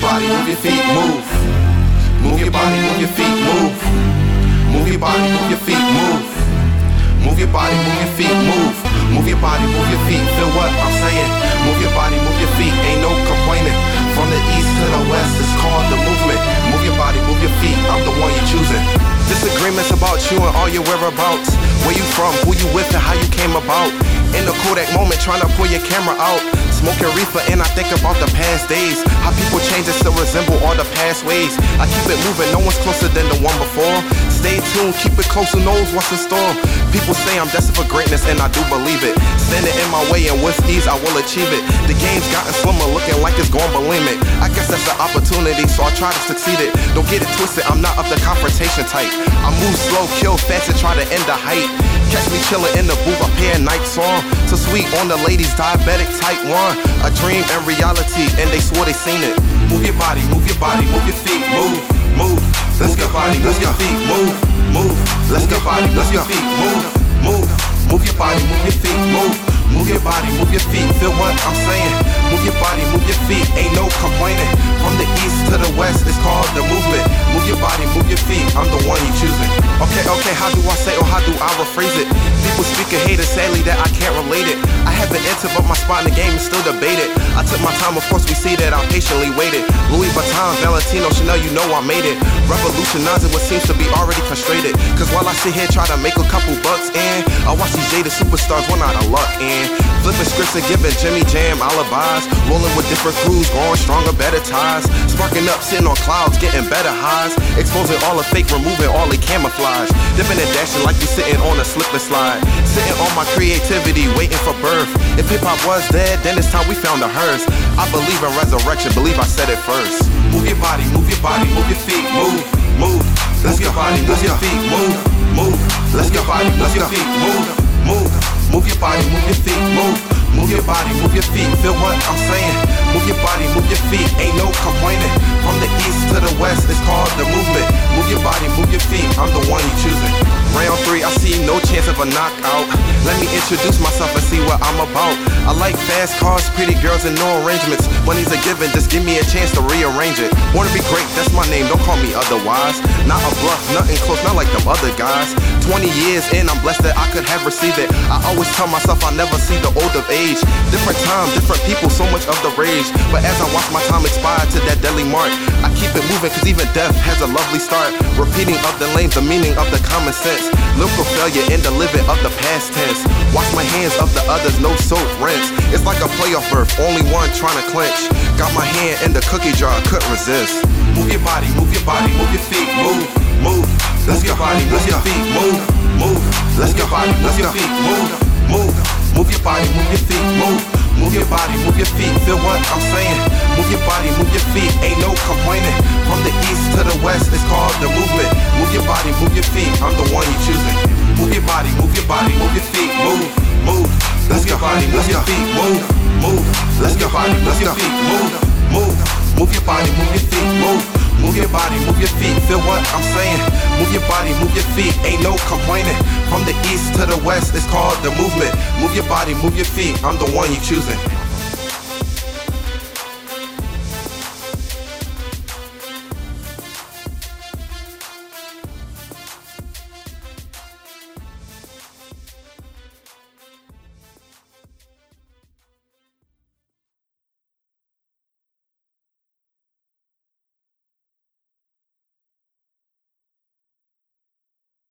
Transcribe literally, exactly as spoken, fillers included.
body, move your feet, move. Move your body, move your feet, move. Move your body, move your feet, move. Move your body, move your feet, move. Move your body, move your feet, feel what I'm saying. Move your body, move your feet, ain't no complaining. From the east to the west, it's called the movement. Move your body, move your feet, I'm the one you're choosing. Disagreements about you and all your whereabouts. Where you from, who you with, and how you came about. In the Kodak moment, trying to pull your camera out. Smoking reefer and I think about the past days. How people change and still resemble all the past ways. I keep it moving, no one's closer than the one before. Stay tuned, keep it close, who knows what's in store. People say I'm destined for greatness and I do believe it. Standing in my way and with ease I will achieve it. The game's gotten slimmer, looking like it's going bulimic. I guess that's an opportunity, so I try to succeed it. Don't get it twisted, I'm not of the confrontation type. I move slow, kill fast and try to end the hype. Catch me chillin' in the booth, I pay a night song. So sweet on the ladies, diabetic type one. A dream and reality, and they swore they seen it. Move your body, move your body, move your feet, move, move. Let's get body, move your feet, move, move. Let's get body, move your feet, move, move. Move your body, move your feet, move. Move your body, move your feet, feel what I'm saying. Move your body, move your feet, ain't no complaining. From the east to the west, it's called the movement. Move your body, move your feet, I'm the one you choosing. Okay, okay, how do I say or how do I rephrase it? People speaking haters sadly that I can't relate it. I haven't entered but my spot in the game is still debated. I took my time, of course we see that I patiently waited. Louis Vuitton, Valentino, Chanel, you know I made it. Revolutionizing what seems to be already frustrated. Cause while I sit here try to make a couple bucks in, I watch these jaded superstars run out of luck in. Flipping scripts and giving Jimmy Jam alibis. Rolling with different crews, growing stronger, better ties. Sparking up, sitting on clouds, getting better highs. Exposing all the fake, removing all the camouflage. Dipping and dashing like you sitting on a slip and slide. Sitting on my creativity, waiting for birth. If hip-hop was dead, then it's time we found a hearse. I believe in resurrection, believe I said it first. Move your body, move your body, move your feet, move, move. Let's get body, move your feet, move, move. Let's get body, move your feet, move, move. Move your body, move your feet, move. Move your body, move your feet, feel what I'm saying. Move your body, move your feet, ain't no complaining. From the east to the west, it's called the movement. Move your body, move your feet, I'm the one you choosing. Round three, I see no chance of a knockout. Let me introduce myself and see what I'm about. I like fast cars, pretty girls, and no arrangements. Money's a given, just give me a chance to rearrange it. Wanna be great, that's my name, don't call me otherwise. Not a bluff, nothing close, not like them other guys. Twenty years in, I'm blessed that I could have received it. I always tell myself I'll never see the old of age. Different time, different people, so much of the rage. But as I watch my time expire to that deadly mark, I keep it moving cause even death has a lovely start. Repeating of the lanes, the meaning of the common sense. Lyrical failure in the living of the past tense. Wash my hands of the others, no soap, rinse. It's like a playoff berth, only one trying to clinch. Got my hand in the cookie jar, couldn't resist. Move your body, move your body, move your feet, move, move. Let's get body, move your feet, move, move. Let's get body, move your feet, move, move. Move your body, move your feet, move. Move your body, move your feet, feel what I'm saying. Move your body, move your feet, ain't no complaining. From the east to the west, it's called the movement. Move your body, move your feet, I'm the one you choosing. Move your body, move your body, move your feet, move, move. Let's get body, move your feet, move, move. Let's get body, move your feet, move, move. Move your body, move your feet, move. Move your body, move your feet, feel what I'm saying. Move your body, move your feet, ain't no complaining. From the east to the west, it's called the movement. Move your body, move your feet, I'm the one you choosing.